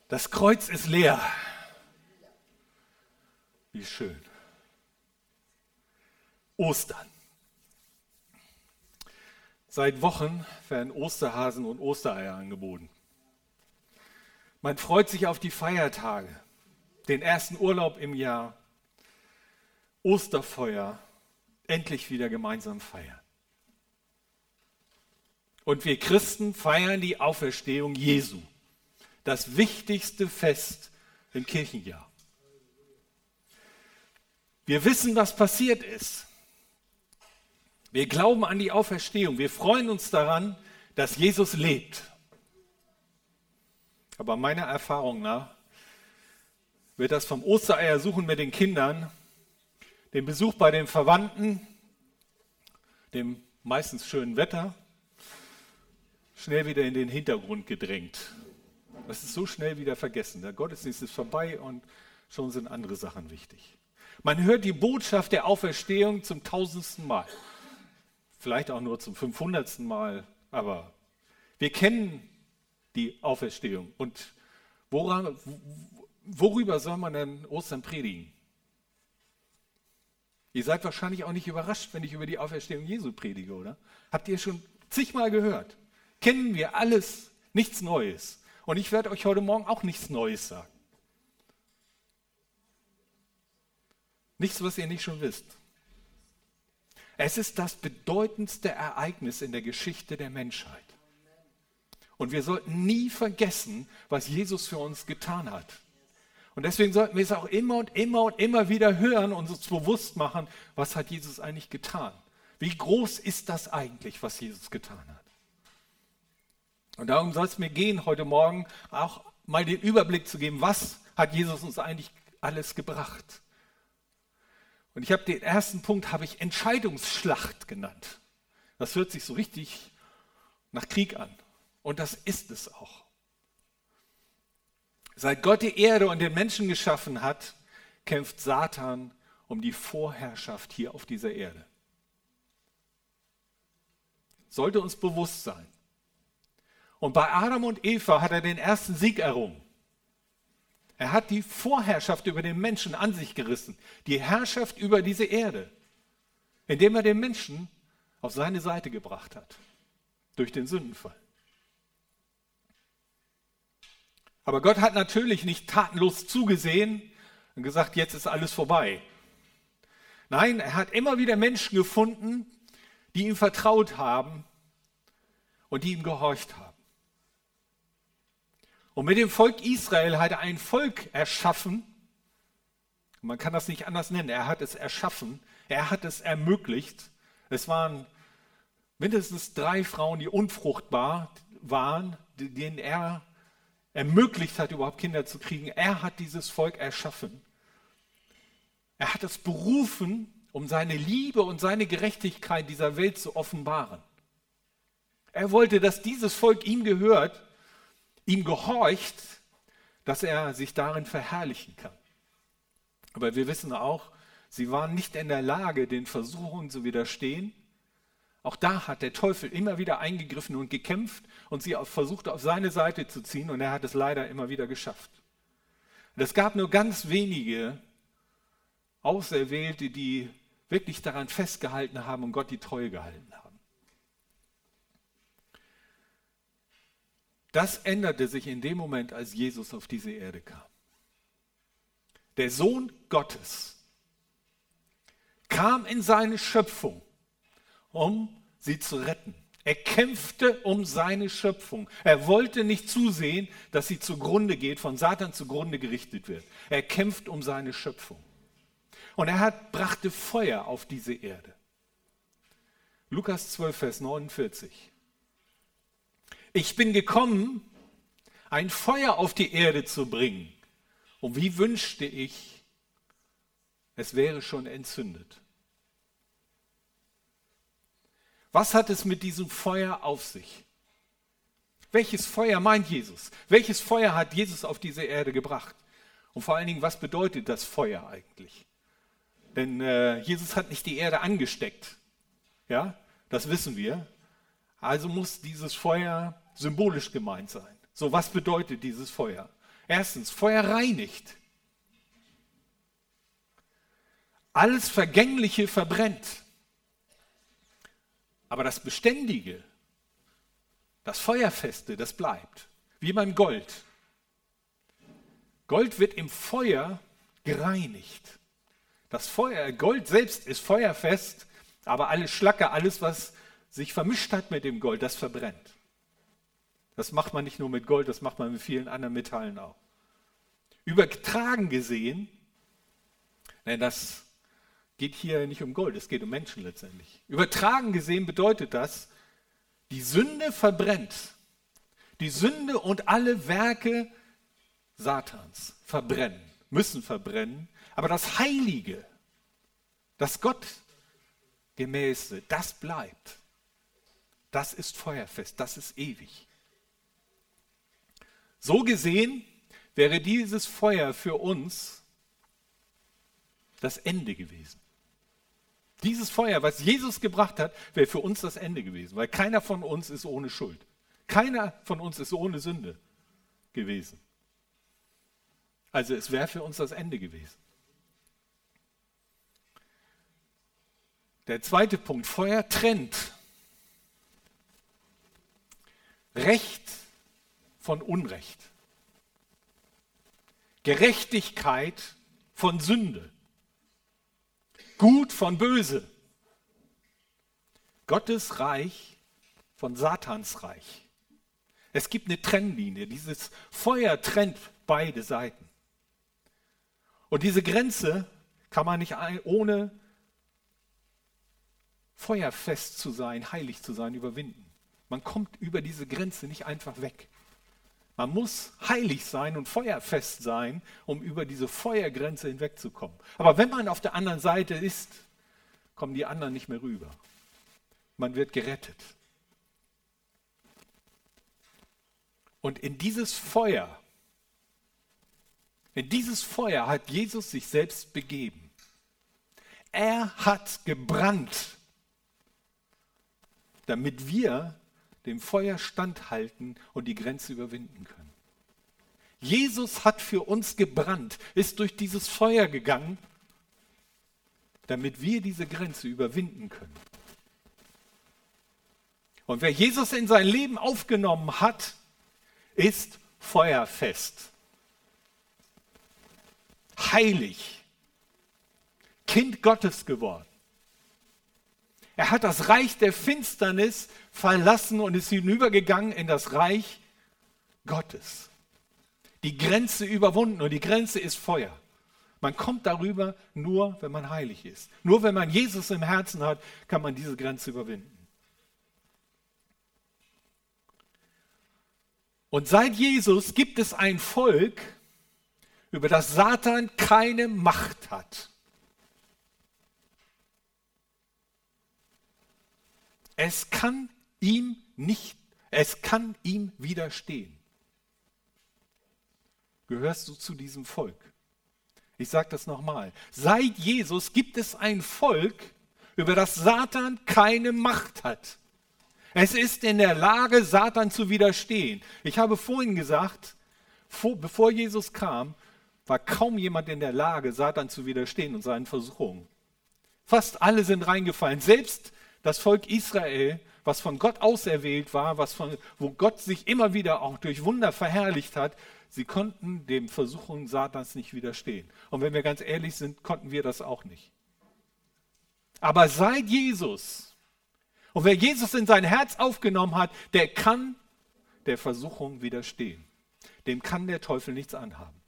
Das Kreuz ist leer. Wie schön. Ostern. Seit Wochen werden Osterhasen und Ostereier angeboten. Man freut sich auf die Feiertage, den ersten Urlaub im Jahr, Osterfeuer, endlich wieder gemeinsam feiern. Und wir Christen feiern die Auferstehung Jesu, das wichtigste Fest im Kirchenjahr. Wir wissen, was passiert ist. Wir glauben an die Auferstehung. Wir freuen uns daran, dass Jesus lebt. Aber meiner Erfahrung nach wird das vom Ostereiersuchen mit den Kindern, dem Besuch bei den Verwandten, dem meistens schönen Wetter, schnell wieder in den Hintergrund gedrängt. Das ist so schnell wieder vergessen. Der Gottesdienst ist vorbei und schon sind andere Sachen wichtig. Man hört die Botschaft der Auferstehung zum 1000. Mal. Vielleicht auch nur zum 500. Mal, aber wir kennen die Auferstehung. Und worüber soll man denn Ostern predigen? Ihr seid wahrscheinlich auch nicht überrascht, wenn ich über die Auferstehung Jesu predige, oder? Habt ihr schon zigmal gehört? Kennen wir alles, nichts Neues. Und ich werde euch heute Morgen auch nichts Neues sagen. Nichts, was ihr nicht schon wisst. Es ist das bedeutendste Ereignis in der Geschichte der Menschheit. Und wir sollten nie vergessen, was Jesus für uns getan hat. Und deswegen sollten wir es auch immer und immer und immer wieder hören und uns bewusst machen, was hat Jesus eigentlich getan? Wie groß ist das eigentlich, was Jesus getan hat? Und darum soll es mir gehen, heute Morgen auch mal den Überblick zu geben, was hat Jesus uns eigentlich alles gebracht? Und ich habe den ersten Punkt Entscheidungsschlacht genannt. Das hört sich so richtig nach Krieg an. Und das ist es auch. Seit Gott die Erde und den Menschen geschaffen hat, kämpft Satan um die Vorherrschaft hier auf dieser Erde. Sollte uns bewusst sein. Und bei Adam und Eva hat er den ersten Sieg errungen. Er hat die Vorherrschaft über den Menschen an sich gerissen, die Herrschaft über diese Erde, indem er den Menschen auf seine Seite gebracht hat, durch den Sündenfall. Aber Gott hat natürlich nicht tatenlos zugesehen und gesagt, jetzt ist alles vorbei. Nein, er hat immer wieder Menschen gefunden, die ihm vertraut haben und die ihm gehorcht haben. Und mit dem Volk Israel hat er ein Volk erschaffen. Man kann das nicht anders nennen. Er hat es erschaffen. Er hat es ermöglicht. Es waren mindestens 3 Frauen, die unfruchtbar waren, denen er ermöglicht hat, überhaupt Kinder zu kriegen. Er hat dieses Volk erschaffen. Er hat es berufen, um seine Liebe und seine Gerechtigkeit dieser Welt zu offenbaren. Er wollte, dass dieses Volk ihm gehört, ihm gehorcht, dass er sich darin verherrlichen kann. Aber wir wissen auch, sie waren nicht in der Lage, den Versuchungen zu widerstehen. Auch da hat der Teufel immer wieder eingegriffen und gekämpft und sie versucht, auf seine Seite zu ziehen, und er hat es leider immer wieder geschafft. Und es gab nur ganz wenige Auserwählte, die wirklich daran festgehalten haben und Gott die Treue gehalten haben. Das änderte sich in dem Moment, als Jesus auf diese Erde kam. Der Sohn Gottes kam in seine Schöpfung, um sie zu retten. Er kämpfte um seine Schöpfung. Er wollte nicht zusehen, dass sie zugrunde geht, von Satan zugrunde gerichtet wird. Er kämpft um seine Schöpfung. Und er brachte Feuer auf diese Erde. Lukas 12, Vers 49. Ich bin gekommen, ein Feuer auf die Erde zu bringen. Und wie wünschte ich, es wäre schon entzündet. Was hat es mit diesem Feuer auf sich? Welches Feuer meint Jesus? Welches Feuer hat Jesus auf diese Erde gebracht? Und vor allen Dingen, was bedeutet das Feuer eigentlich? Denn Jesus hat nicht die Erde angesteckt. Ja, das wissen wir. Also muss dieses Feuer symbolisch gemeint sein. So, was bedeutet dieses Feuer? Erstens, Feuer reinigt. Alles Vergängliche verbrennt. Aber das Beständige, das Feuerfeste, das bleibt. Wie beim Gold. Gold wird im Feuer gereinigt. Das Feuer, Gold selbst ist feuerfest, aber alles Schlacke, alles, was sich vermischt hat mit dem Gold, das verbrennt. Das macht man nicht nur mit Gold, das macht man mit vielen anderen Metallen auch. Übertragen gesehen, denn das geht hier nicht um Gold, es geht um Menschen letztendlich. Übertragen gesehen bedeutet das, die Sünde verbrennt. Die Sünde und alle Werke Satans verbrennen, müssen verbrennen. Aber das Heilige, das Gottgemäße, das bleibt. Das ist feuerfest, das ist ewig. So gesehen wäre dieses Feuer für uns das Ende gewesen. Dieses Feuer, was Jesus gebracht hat, wäre für uns das Ende gewesen, weil keiner von uns ist ohne Schuld. Keiner von uns ist ohne Sünde gewesen. Also es wäre für uns das Ende gewesen. Der zweite Punkt, Feuer trennt. Recht von Unrecht. Gerechtigkeit von Sünde. Gut von Böse. Gottes Reich von Satans Reich. Es gibt eine Trennlinie. Dieses Feuer trennt beide Seiten. Und diese Grenze kann man nicht ohne feuerfest zu sein, heilig zu sein, überwinden. Man kommt über diese Grenze nicht einfach weg. Man muss heilig sein und feuerfest sein, um über diese Feuergrenze hinwegzukommen. Aber wenn man auf der anderen Seite ist, kommen die anderen nicht mehr rüber. Man wird gerettet. Und in dieses Feuer hat Jesus sich selbst begeben. Er hat gebrannt, damit wir dem Feuer standhalten und die Grenze überwinden können. Jesus hat für uns gebrannt, ist durch dieses Feuer gegangen, damit wir diese Grenze überwinden können. Und wer Jesus in sein Leben aufgenommen hat, ist feuerfest, heilig, Kind Gottes geworden. Er hat das Reich der Finsternis verlassen und ist hinübergegangen in das Reich Gottes. Die Grenze überwunden und die Grenze ist Feuer. Man kommt darüber nur, wenn man heilig ist. Nur wenn man Jesus im Herzen hat, kann man diese Grenze überwinden. Und seit Jesus gibt es ein Volk, über das Satan keine Macht hat. Es kann ihm widerstehen. Gehörst du zu diesem Volk? Ich sage das nochmal. Seit Jesus gibt es ein Volk, über das Satan keine Macht hat. Es ist in der Lage, Satan zu widerstehen. Ich habe vorhin gesagt, bevor Jesus kam, war kaum jemand in der Lage, Satan zu widerstehen und seinen Versuchungen. Fast alle sind reingefallen. Selbst das Volk Israel, was von Gott auserwählt war, wo Gott sich immer wieder auch durch Wunder verherrlicht hat, sie konnten den Versuchungen Satans nicht widerstehen. Und wenn wir ganz ehrlich sind, konnten wir das auch nicht. Aber seit Jesus, und wer Jesus in sein Herz aufgenommen hat, der kann der Versuchung widerstehen. Dem kann der Teufel nichts anhaben.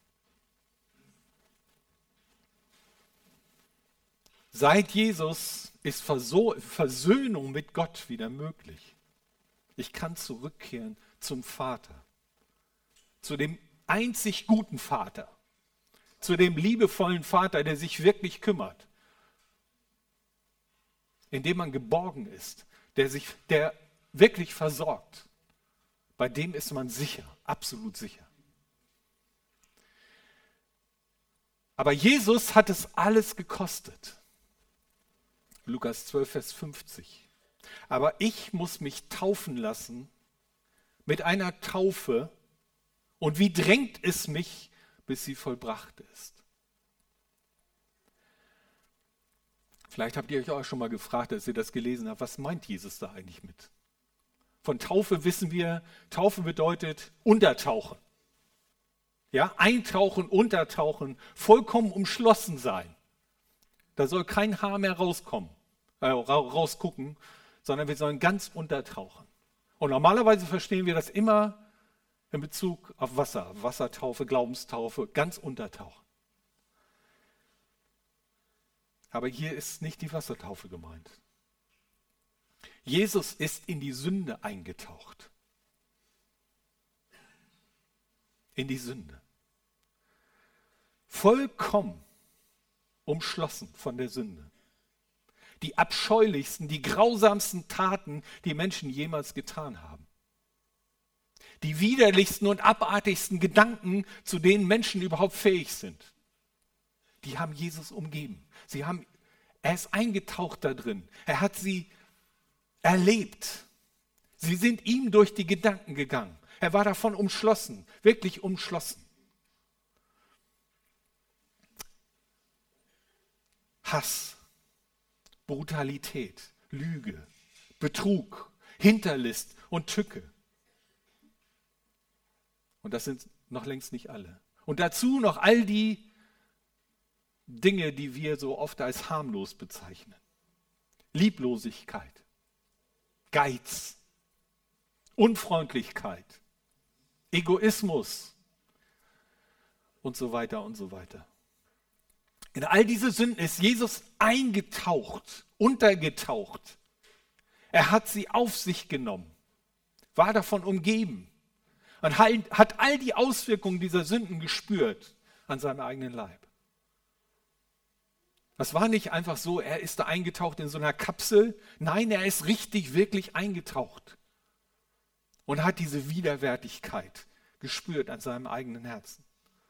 Seit Jesus ist Versöhnung mit Gott wieder möglich. Ich kann zurückkehren zum Vater, zu dem einzig guten Vater, zu dem liebevollen Vater, der sich wirklich kümmert, in dem man geborgen ist, der wirklich versorgt. Bei dem ist man sicher, absolut sicher. Aber Jesus hat es alles gekostet. Lukas 12, Vers 50. Aber ich muss mich taufen lassen mit einer Taufe Und wie drängt es mich, bis sie vollbracht ist? Vielleicht habt ihr euch auch schon mal gefragt, als ihr das gelesen habt, was meint Jesus da eigentlich mit? Von Taufe wissen wir, Taufe bedeutet untertauchen. Ja, eintauchen, untertauchen, vollkommen umschlossen sein. Da soll kein Haar mehr rausgucken, sondern wir sollen ganz untertauchen. Und normalerweise verstehen wir das immer in Bezug auf Wasser, Wassertaufe, Glaubenstaufe, ganz untertauchen. Aber hier ist nicht die Wassertaufe gemeint. Jesus ist in die Sünde eingetaucht. In die Sünde. Vollkommen umschlossen von der Sünde. Die abscheulichsten, die grausamsten Taten, die Menschen jemals getan haben. Die widerlichsten und abartigsten Gedanken, zu denen Menschen überhaupt fähig sind. Die haben Jesus umgeben. Er ist eingetaucht da drin. Er hat sie erlebt. Sie sind ihm durch die Gedanken gegangen. Er war davon umschlossen, wirklich umschlossen. Hass, Brutalität, Lüge, Betrug, Hinterlist und Tücke. Und das sind noch längst nicht alle. Und dazu noch all die Dinge, die wir so oft als harmlos bezeichnen. Lieblosigkeit, Geiz, Unfreundlichkeit, Egoismus und so weiter und so weiter. In all diese Sünden ist Jesus eingetaucht, untergetaucht. Er hat sie auf sich genommen, war davon umgeben und hat all die Auswirkungen dieser Sünden gespürt an seinem eigenen Leib. Das war nicht einfach so, er ist da eingetaucht in so einer Kapsel. Nein, er ist richtig, wirklich eingetaucht und hat diese Widerwärtigkeit gespürt an seinem eigenen Herzen.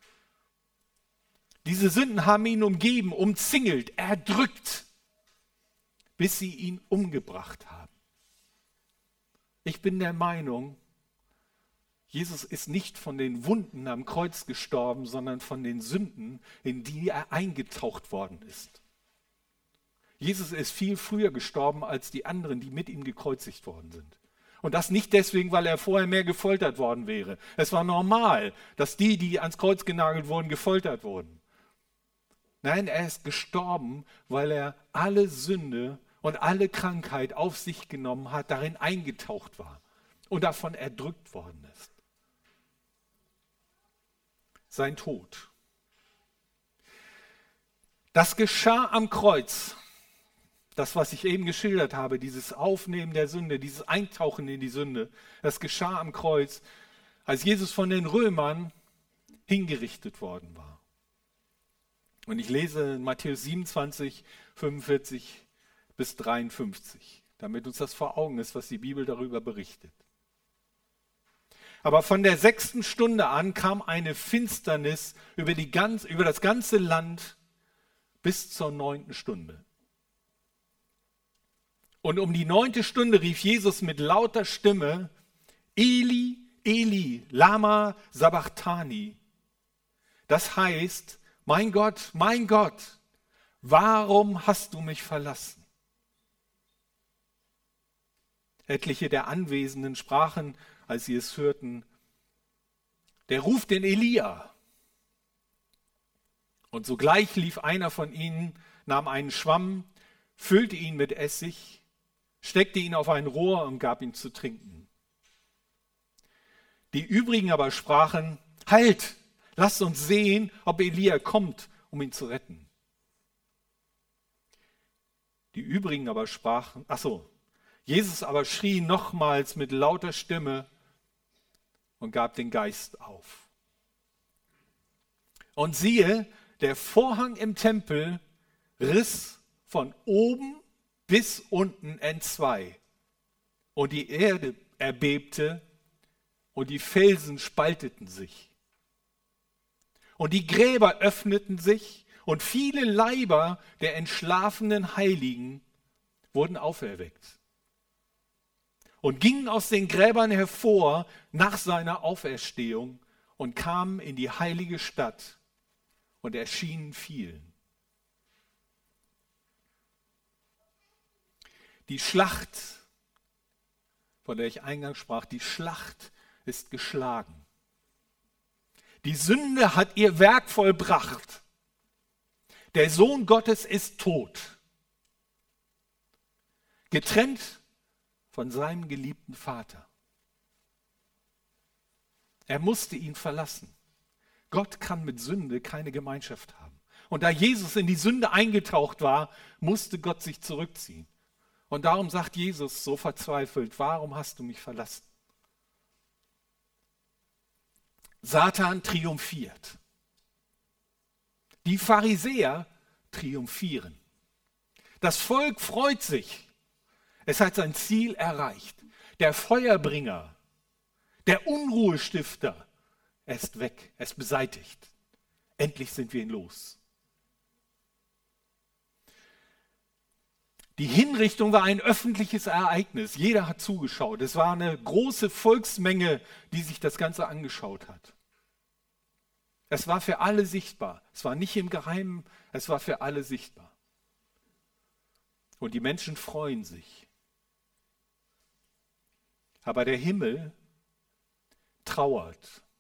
Diese Sünden haben ihn umgeben, umzingelt, erdrückt, bis sie ihn umgebracht haben. Ich bin der Meinung, Jesus ist nicht von den Wunden am Kreuz gestorben, sondern von den Sünden, in die er eingetaucht worden ist. Jesus ist viel früher gestorben als die anderen, die mit ihm gekreuzigt worden sind. Und das nicht deswegen, weil er vorher mehr gefoltert worden wäre. Es war normal, dass die ans Kreuz genagelt wurden, gefoltert wurden. Nein, er ist gestorben, weil er alle Sünde und alle Krankheit auf sich genommen hat, darin eingetaucht war und davon erdrückt worden ist. Sein Tod. Das geschah am Kreuz. Das, was ich eben geschildert habe, dieses Aufnehmen der Sünde, dieses Eintauchen in die Sünde, das geschah am Kreuz, als Jesus von den Römern hingerichtet worden war. Und ich lese in Matthäus 27, 45 bis 53, damit uns das vor Augen ist, was die Bibel darüber berichtet. Aber von der 6. Stunde an kam eine Finsternis über das ganze Land bis zur 9. Stunde. Und um die 9. Stunde rief Jesus mit lauter Stimme, Eli, Eli, lama sabachthani. Das heißt, mein Gott, warum hast du mich verlassen? Etliche der Anwesenden sprachen, als sie es hörten, der ruft den Elia. Und sogleich lief einer von ihnen, nahm einen Schwamm, füllte ihn mit Essig, steckte ihn auf ein Rohr und gab ihm zu trinken. Die übrigen aber sprachen, halt, lasst uns sehen, ob Elia kommt, um ihn zu retten. Die übrigen aber sprachen, Jesus aber schrie nochmals mit lauter Stimme und gab den Geist auf. Und siehe, der Vorhang im Tempel riss von oben bis unten entzwei. Und die Erde erbebte und die Felsen spalteten sich. Und die Gräber öffneten sich und viele Leiber der entschlafenen Heiligen wurden auferweckt. Und gingen aus den Gräbern hervor nach seiner Auferstehung und kamen in die heilige Stadt und erschienen vielen. Die Schlacht, von der ich eingangs sprach, die Schlacht ist geschlagen. Die Sünde hat ihr Werk vollbracht. Der Sohn Gottes ist tot. Getrennt von seinem geliebten Vater. Er musste ihn verlassen. Gott kann mit Sünde keine Gemeinschaft haben. Und da Jesus in die Sünde eingetaucht war, musste Gott sich zurückziehen. Und darum sagt Jesus so verzweifelt, warum hast du mich verlassen? Satan triumphiert. Die Pharisäer triumphieren. Das Volk freut sich. Es hat sein Ziel erreicht. Der Feuerbringer, der Unruhestifter, er ist weg, er ist beseitigt. Endlich sind wir ihn los. Die Hinrichtung war ein öffentliches Ereignis. Jeder hat zugeschaut. Es war eine große Volksmenge, die sich das Ganze angeschaut hat. Es war für alle sichtbar. Es war nicht im Geheimen, es war für alle sichtbar. Und die Menschen freuen sich. Aber der Himmel trauert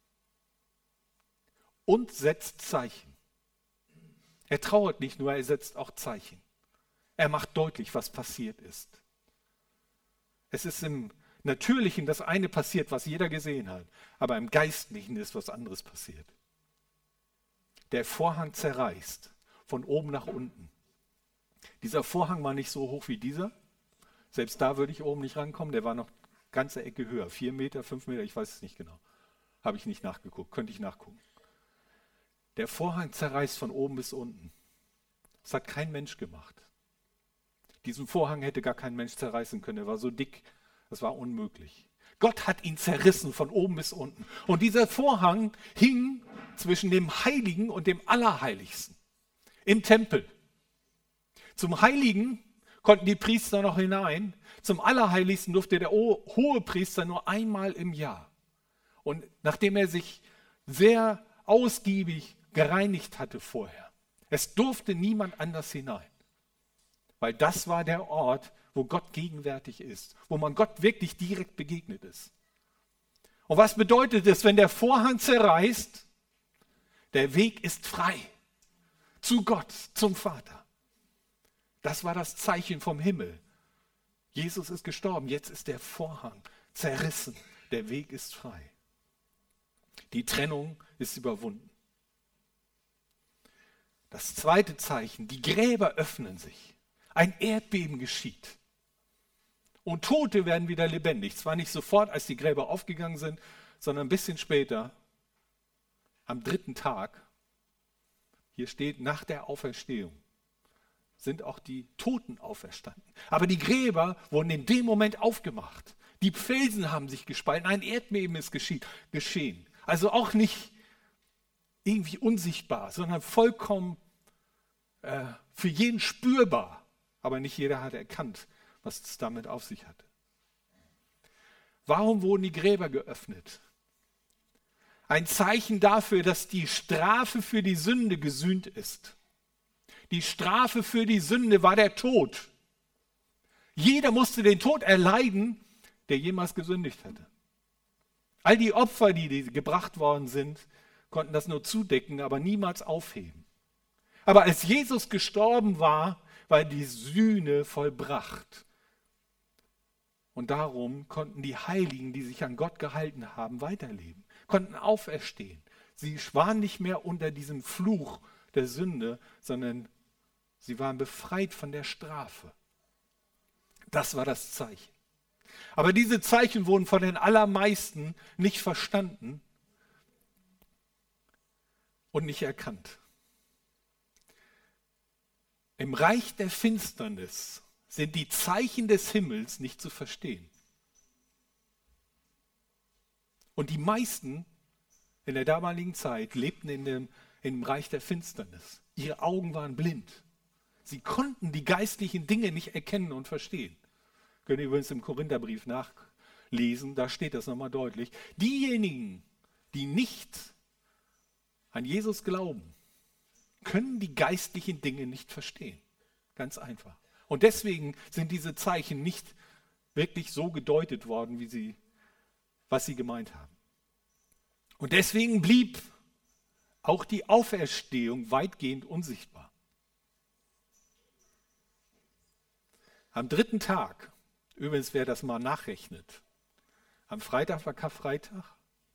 und setzt Zeichen. Er trauert nicht nur, er setzt auch Zeichen. Er macht deutlich, was passiert ist. Es ist im Natürlichen das eine passiert, was jeder gesehen hat, aber im Geistlichen ist was anderes passiert. Der Vorhang zerreißt, von oben nach unten. Dieser Vorhang war nicht so hoch wie dieser. Selbst da würde ich oben nicht rankommen, der war noch ganze Ecke höher, 4 Meter, 5 Meter, ich weiß es nicht genau. Habe ich nicht nachgeguckt, könnte ich nachgucken. Der Vorhang zerreißt von oben bis unten. Das hat kein Mensch gemacht. Diesen Vorhang hätte gar kein Mensch zerreißen können, er war so dick, das war unmöglich. Gott hat ihn zerrissen von oben bis unten. Und dieser Vorhang hing zwischen dem Heiligen und dem Allerheiligsten im Tempel. Zum Heiligen konnten die Priester noch hinein, zum Allerheiligsten durfte der Hohepriester nur einmal im Jahr. Und nachdem er sich sehr ausgiebig gereinigt hatte vorher, es durfte niemand anders hinein. Weil das war der Ort, wo Gott gegenwärtig ist, wo man Gott wirklich direkt begegnet ist. Und was bedeutet es, wenn der Vorhang zerreißt? Der Weg ist frei zu Gott, zum Vater. Das war das Zeichen vom Himmel. Jesus ist gestorben, jetzt ist der Vorhang zerrissen, der Weg ist frei. Die Trennung ist überwunden. Das zweite Zeichen, die Gräber öffnen sich. Ein Erdbeben geschieht. Und Tote werden wieder lebendig. Zwar nicht sofort, als die Gräber aufgegangen sind, sondern ein bisschen später, am 3. Tag, hier steht, nach der Auferstehung, sind auch die Toten auferstanden. Aber die Gräber wurden in dem Moment aufgemacht. Die Felsen haben sich gespalten, ein Erdbeben ist geschehen. Also auch nicht irgendwie unsichtbar, sondern vollkommen für jeden spürbar. Aber nicht jeder hat erkannt, was es damit auf sich hatte. Warum wurden die Gräber geöffnet? Ein Zeichen dafür, dass die Strafe für die Sünde gesühnt ist. Die Strafe für die Sünde war der Tod. Jeder musste den Tod erleiden, der jemals gesündigt hatte. All die Opfer, die gebracht worden sind, konnten das nur zudecken, aber niemals aufheben. Aber als Jesus gestorben war die Sühne vollbracht. Und darum konnten die Heiligen, die sich an Gott gehalten haben, weiterleben, konnten auferstehen. Sie waren nicht mehr unter diesem Fluch der Sünde, sondern sie waren befreit von der Strafe. Das war das Zeichen. Aber diese Zeichen wurden von den allermeisten nicht verstanden und nicht erkannt. Im Reich der Finsternis sind die Zeichen des Himmels nicht zu verstehen. Und die meisten in der damaligen Zeit lebten im Reich der Finsternis. Ihre Augen waren blind. Sie konnten die geistlichen Dinge nicht erkennen und verstehen. Könnt ihr übrigens im Korintherbrief nachlesen, da steht das nochmal deutlich. Diejenigen, die nicht an Jesus glauben, können die geistlichen Dinge nicht verstehen. Ganz einfach. Und deswegen sind diese Zeichen nicht wirklich so gedeutet worden, was sie gemeint haben. Und deswegen blieb auch die Auferstehung weitgehend unsichtbar. Am 3. Tag, übrigens wer das mal nachrechnet, am Freitag war Karfreitag,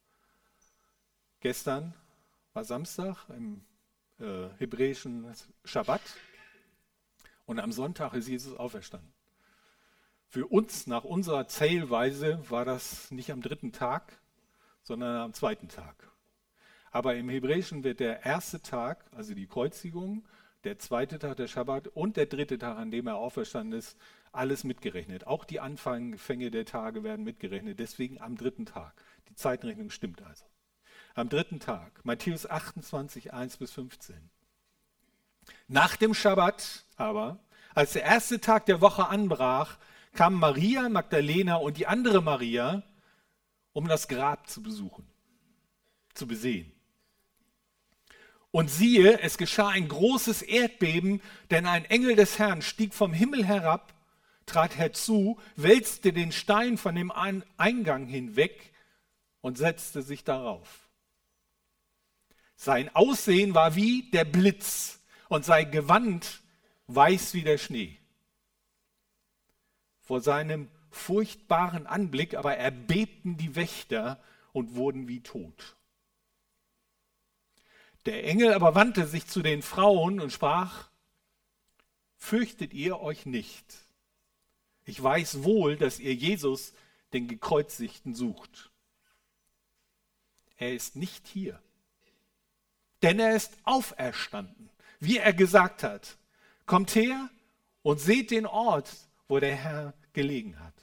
gestern war Samstag im hebräischen Schabbat und am Sonntag ist Jesus auferstanden. Für uns, nach unserer Zählweise, war das nicht am 3. Tag, sondern am 2. Tag. Aber im Hebräischen wird der 1. Tag, also die Kreuzigung, der 2. Tag, der Schabbat und der 3. Tag, an dem er auferstanden ist, alles mitgerechnet. Auch die Anfänge der Tage werden mitgerechnet, deswegen am 3. Tag. Die Zeitrechnung stimmt also. Am 3. Tag, Matthäus 28, 1-15. Nach dem Schabbat aber, als der 1. Tag der Woche anbrach, kamen Maria Magdalena und die andere Maria, um das Grab zu besuchen, zu besehen. Und siehe, es geschah ein großes Erdbeben, denn ein Engel des Herrn stieg vom Himmel herab, trat herzu, wälzte den Stein von dem Eingang hinweg und setzte sich darauf. Sein Aussehen war wie der Blitz und sein Gewand weiß wie der Schnee. Vor seinem furchtbaren Anblick aber erbebten die Wächter und wurden wie tot. Der Engel aber wandte sich zu den Frauen und sprach: Fürchtet ihr euch nicht. Ich weiß wohl, dass ihr Jesus, den Gekreuzigten, sucht. Er ist nicht hier, denn er ist auferstanden, wie er gesagt hat. Kommt her und seht den Ort, wo der Herr gelegen hat.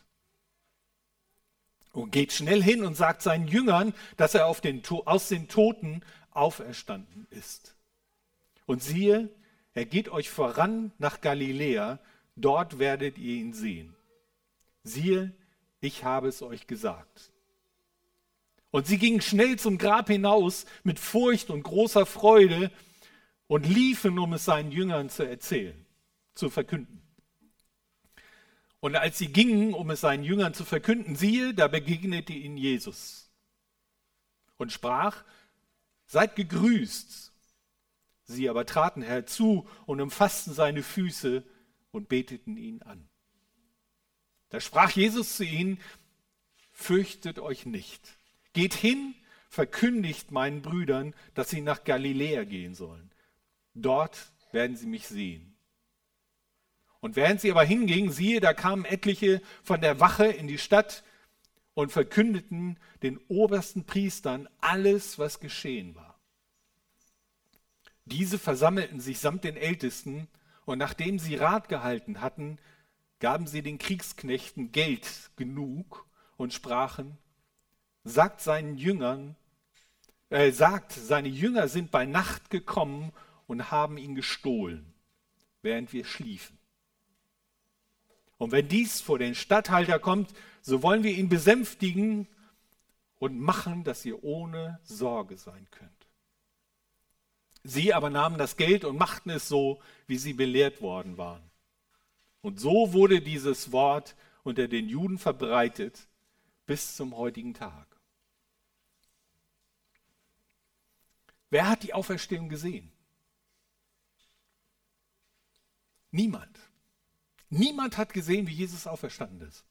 Und geht schnell hin und sagt seinen Jüngern, dass er aus den Toten auferstanden ist. Und siehe, er geht euch voran nach Galiläa, dort werdet ihr ihn sehen. Siehe, ich habe es euch gesagt. Und sie gingen schnell zum Grab hinaus mit Furcht und großer Freude und liefen, um es seinen Jüngern zu erzählen, zu verkünden. Und als sie gingen, um es seinen Jüngern zu verkünden, siehe, da begegnete ihnen Jesus und sprach: Seid gegrüßt. Sie aber traten herzu und umfassten seine Füße und beteten ihn an. Da sprach Jesus zu ihnen: Fürchtet euch nicht. Geht hin, verkündigt meinen Brüdern, dass sie nach Galiläa gehen sollen. Dort werden sie mich sehen. Und während sie aber hingingen, siehe, da kamen etliche von der Wache in die Stadt und verkündeten den obersten Priestern alles, was geschehen war. Diese versammelten sich samt den Ältesten, und nachdem sie Rat gehalten hatten, gaben sie den Kriegsknechten Geld genug und sprachen: Sagt, seine Jünger sind bei Nacht gekommen und haben ihn gestohlen, während wir schliefen. Und wenn dies vor den Statthalter kommt, so wollen wir ihn besänftigen und machen, dass ihr ohne Sorge sein könnt. Sie aber nahmen das Geld und machten es so, wie sie belehrt worden waren. Und so wurde dieses Wort unter den Juden verbreitet bis zum heutigen Tag. Wer hat die Auferstehung gesehen? Niemand. Niemand hat gesehen, wie Jesus auferstanden ist.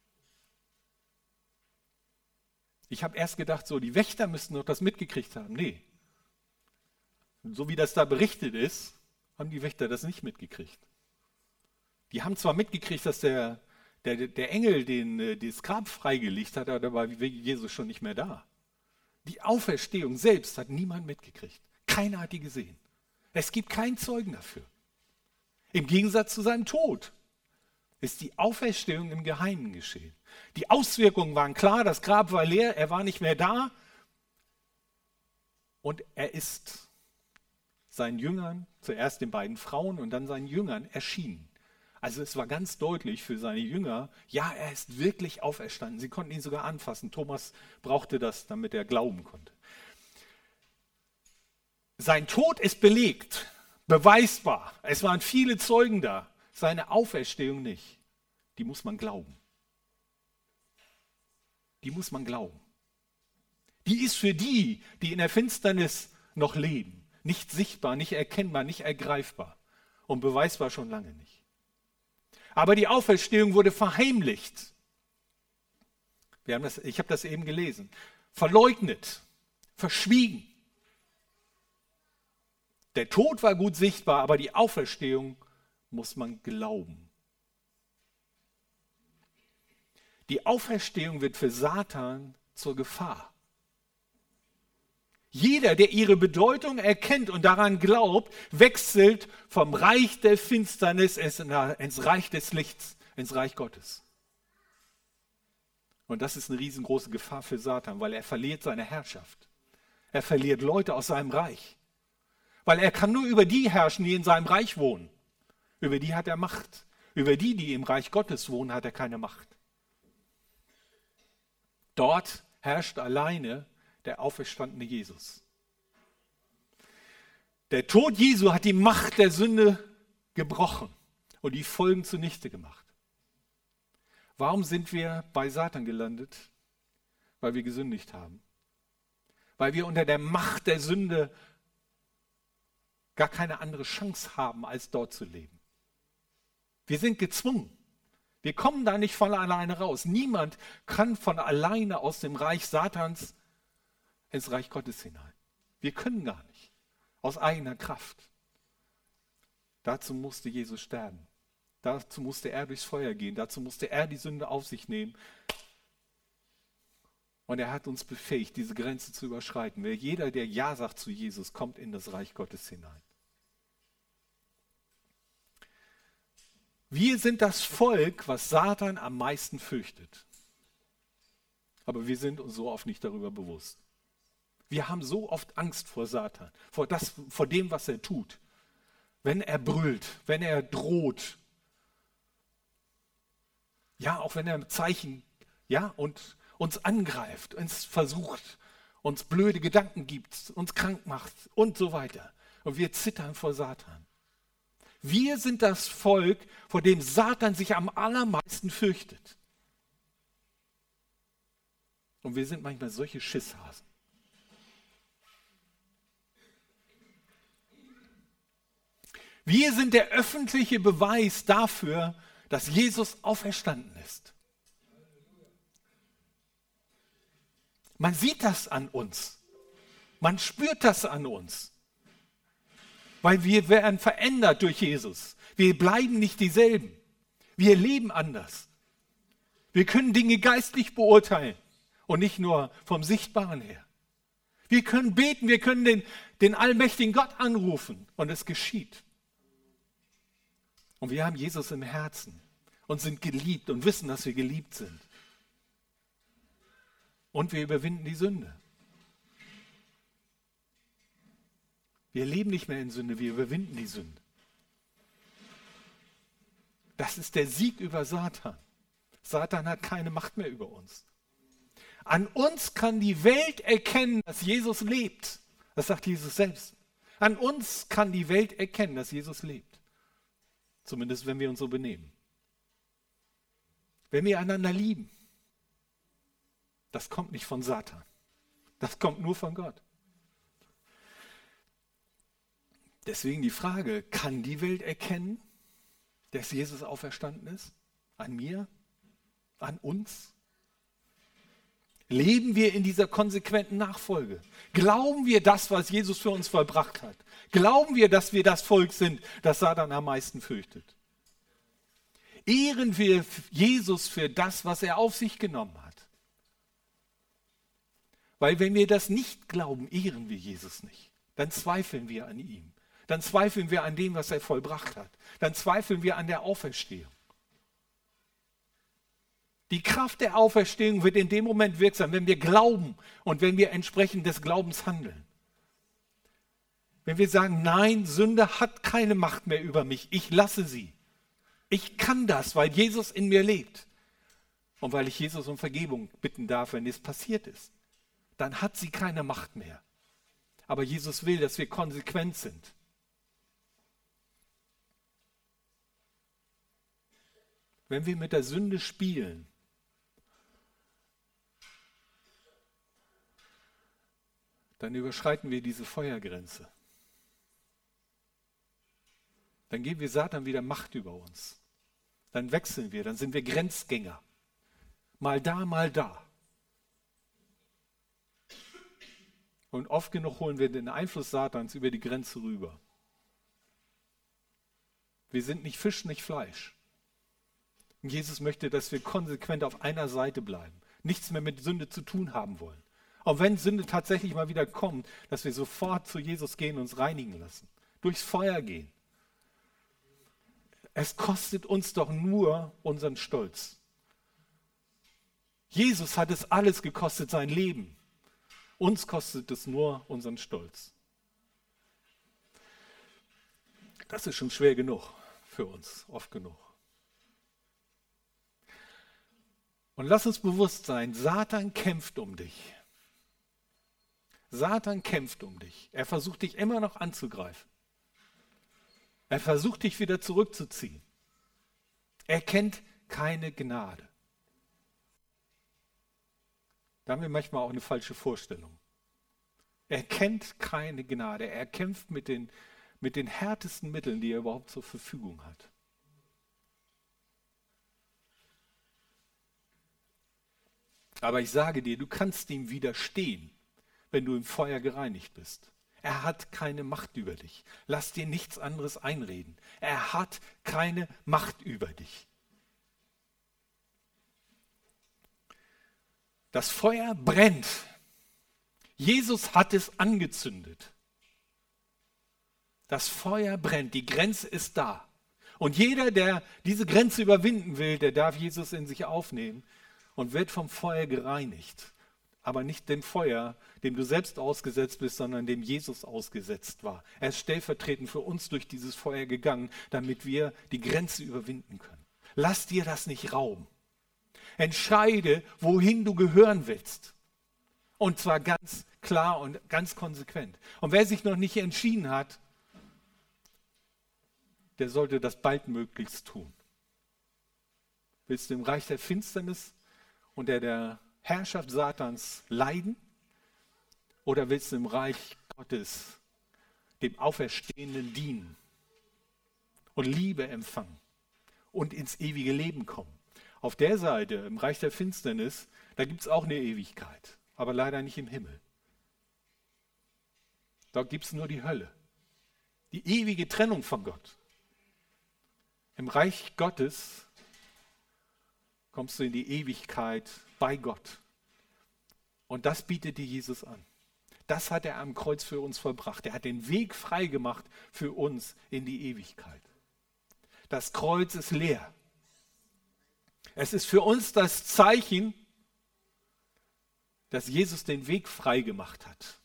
Ich habe erst gedacht, so die Wächter müssten doch das mitgekriegt haben. Nee. So wie das da berichtet ist, haben die Wächter das nicht mitgekriegt. Die haben zwar mitgekriegt, dass der Engel das Grab freigelegt hat, aber da war Jesus schon nicht mehr da. Die Auferstehung selbst hat niemand mitgekriegt. Keiner hat die gesehen. Es gibt keinen Zeugen dafür. Im Gegensatz zu seinem Tod ist die Auferstehung im Geheimen geschehen. Die Auswirkungen waren klar, das Grab war leer, er war nicht mehr da und er ist seinen Jüngern, zuerst den beiden Frauen und dann seinen Jüngern erschienen. Also es war ganz deutlich für seine Jünger, ja, er ist wirklich auferstanden. Sie konnten ihn sogar anfassen. Thomas brauchte das, damit er glauben konnte. Sein Tod ist belegt, beweisbar. Es waren viele Zeugen da. Seine Auferstehung nicht. Die muss man glauben. Die muss man glauben. Die ist für die, die in der Finsternis noch leben, nicht sichtbar, nicht erkennbar, nicht ergreifbar und beweisbar schon lange nicht. Aber die Auferstehung wurde verheimlicht. Ich habe das eben gelesen. Verleugnet, verschwiegen. Der Tod war gut sichtbar, aber die Auferstehung muss man glauben. Die Auferstehung wird für Satan zur Gefahr. Jeder, der ihre Bedeutung erkennt und daran glaubt, wechselt vom Reich der Finsternis ins Reich des Lichts, ins Reich Gottes. Und das ist eine riesengroße Gefahr für Satan, weil er verliert seine Herrschaft. Er verliert Leute aus seinem Reich. Weil er kann nur über die herrschen, die in seinem Reich wohnen. Über die hat er Macht. Über die, die im Reich Gottes wohnen, hat er keine Macht. Dort herrscht alleine der auferstandene Jesus. Der Tod Jesu hat die Macht der Sünde gebrochen und die Folgen zunichte gemacht. Warum sind wir bei Satan gelandet? Weil wir gesündigt haben. Weil wir unter der Macht der Sünde gar keine andere Chance haben, als dort zu leben. Wir sind gezwungen. Wir kommen da nicht von alleine raus. Niemand kann von alleine aus dem Reich Satans ins Reich Gottes hinein. Wir können gar nicht. Aus eigener Kraft. Dazu musste Jesus sterben. Dazu musste er durchs Feuer gehen. Dazu musste er die Sünde auf sich nehmen. Und er hat uns befähigt, diese Grenze zu überschreiten. Jeder, der Ja sagt zu Jesus, kommt in das Reich Gottes hinein. Wir sind das Volk, was Satan am meisten fürchtet. Aber wir sind uns so oft nicht darüber bewusst. Wir haben so oft Angst vor Satan, vor dem, was er tut. Wenn er brüllt, wenn er droht. Ja, auch wenn er Zeichen, ja, und uns angreift, uns versucht, uns blöde Gedanken gibt, uns krank macht und so weiter. Und wir zittern vor Satan. Wir sind das Volk, vor dem Satan sich am allermeisten fürchtet. Und wir sind manchmal solche Schisshasen. Wir sind der öffentliche Beweis dafür, dass Jesus auferstanden ist. Man sieht das an uns. Man spürt das an uns. Weil wir werden verändert durch Jesus. Wir bleiben nicht dieselben. Wir leben anders. Wir können Dinge geistlich beurteilen und nicht nur vom Sichtbaren her. Wir können beten, wir können den allmächtigen Gott anrufen und es geschieht. Und wir haben Jesus im Herzen und sind geliebt und wissen, dass wir geliebt sind. Und wir überwinden die Sünde. Wir leben nicht mehr in Sünde, wir überwinden die Sünde. Das ist der Sieg über Satan. Satan hat keine Macht mehr über uns. An uns kann die Welt erkennen, dass Jesus lebt. Das sagt Jesus selbst. An uns kann die Welt erkennen, dass Jesus lebt. Zumindest, wenn wir uns so benehmen. Wenn wir einander lieben. Das kommt nicht von Satan. Das kommt nur von Gott. Deswegen die Frage, kann die Welt erkennen, dass Jesus auferstanden ist? An mir? An uns? Leben wir in dieser konsequenten Nachfolge? Glauben wir das, was Jesus für uns vollbracht hat? Glauben wir, dass wir das Volk sind, das Satan am meisten fürchtet? Ehren wir Jesus für das, was er auf sich genommen hat? Weil wenn wir das nicht glauben, ehren wir Jesus nicht. Dann zweifeln wir an ihm. Dann zweifeln wir an dem, was er vollbracht hat. Dann zweifeln wir an der Auferstehung. Die Kraft der Auferstehung wird in dem Moment wirksam, wenn wir glauben und wenn wir entsprechend des Glaubens handeln. Wenn wir sagen, nein, Sünde hat keine Macht mehr über mich, ich lasse sie. Ich kann das, weil Jesus in mir lebt. Und weil ich Jesus um Vergebung bitten darf, wenn es passiert ist. Dann hat sie keine Macht mehr. Aber Jesus will, dass wir konsequent sind. Wenn wir mit der Sünde spielen, dann überschreiten wir diese Feuergrenze. Dann geben wir Satan wieder Macht über uns. Dann wechseln wir, dann sind wir Grenzgänger. Mal da, mal da. Und oft genug holen wir den Einfluss Satans über die Grenze rüber. Wir sind nicht Fisch, nicht Fleisch. Und Jesus möchte, dass wir konsequent auf einer Seite bleiben. Nichts mehr mit Sünde zu tun haben wollen. Auch wenn Sünde tatsächlich mal wieder kommt, dass wir sofort zu Jesus gehen und uns reinigen lassen. Durchs Feuer gehen. Es kostet uns doch nur unseren Stolz. Jesus hat es alles gekostet, sein Leben. Uns kostet es nur unseren Stolz. Das ist schon schwer genug für uns, oft genug. Und lass uns bewusst sein, Satan kämpft um dich. Satan kämpft um dich. Er versucht dich immer noch anzugreifen. Er versucht dich wieder zurückzuziehen. Er kennt keine Gnade. Da haben wir manchmal auch eine falsche Vorstellung. Er kennt keine Gnade. Er kämpft mit den härtesten Mitteln, die er überhaupt zur Verfügung hat. Aber ich sage dir, du kannst ihm widerstehen, wenn du im Feuer gereinigt bist. Er hat keine Macht über dich. Lass dir nichts anderes einreden. Er hat keine Macht über dich. Das Feuer brennt. Jesus hat es angezündet. Das Feuer brennt, die Grenze ist da. Und jeder, der diese Grenze überwinden will, der darf Jesus in sich aufnehmen und wird vom Feuer gereinigt. Aber nicht dem Feuer, dem du selbst ausgesetzt bist, sondern dem Jesus ausgesetzt war. Er ist stellvertretend für uns durch dieses Feuer gegangen, damit wir die Grenze überwinden können. Lass dir das nicht rauben. Entscheide, wohin du gehören willst. Und zwar ganz klar und ganz konsequent. Und wer sich noch nicht entschieden hat, der sollte das baldmöglichst tun. Willst du im Reich der Finsternis unter der Herrschaft Satans leiden? Oder willst du im Reich Gottes, dem Auferstehenden, dienen und Liebe empfangen und ins ewige Leben kommen? Auf der Seite, im Reich der Finsternis, da gibt es auch eine Ewigkeit, aber leider nicht im Himmel. Dort gibt es nur die Hölle, die ewige Trennung von Gott. Im Reich Gottes kommst du in die Ewigkeit bei Gott. Und das bietet dir Jesus an. Das hat er am Kreuz für uns vollbracht. Er hat den Weg frei gemacht für uns in die Ewigkeit. Das Kreuz ist leer. Es ist für uns das Zeichen, dass Jesus den Weg frei gemacht hat.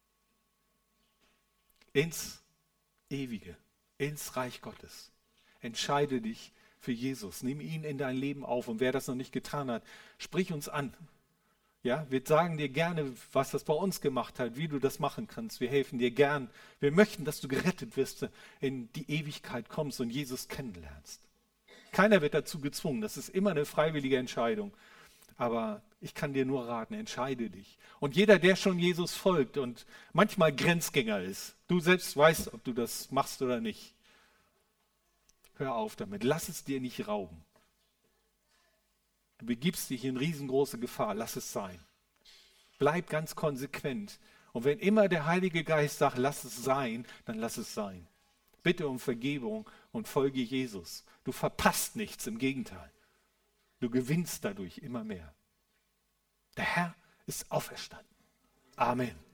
Ins Ewige, ins Reich Gottes. Entscheide dich für Jesus. Nimm ihn in dein Leben auf. Und wer das noch nicht getan hat, sprich uns an. Ja, wir sagen dir gerne, was das bei uns gemacht hat, wie du das machen kannst. Wir helfen dir gern. Wir möchten, dass du gerettet wirst, in die Ewigkeit kommst und Jesus kennenlernst. Keiner wird dazu gezwungen. Das ist immer eine freiwillige Entscheidung. Aber ich kann dir nur raten, entscheide dich. Und jeder, der schon Jesus folgt und manchmal Grenzgänger ist, du selbst weißt, ob du das machst oder nicht. Hör auf damit. Lass es dir nicht rauben. Du begibst dich in riesengroße Gefahr. Lass es sein. Bleib ganz konsequent. Und wenn immer der Heilige Geist sagt, lass es sein, dann lass es sein. Bitte um Vergebung und folge Jesus. Du verpasst nichts, im Gegenteil. Du gewinnst dadurch immer mehr. Der Herr ist auferstanden. Amen.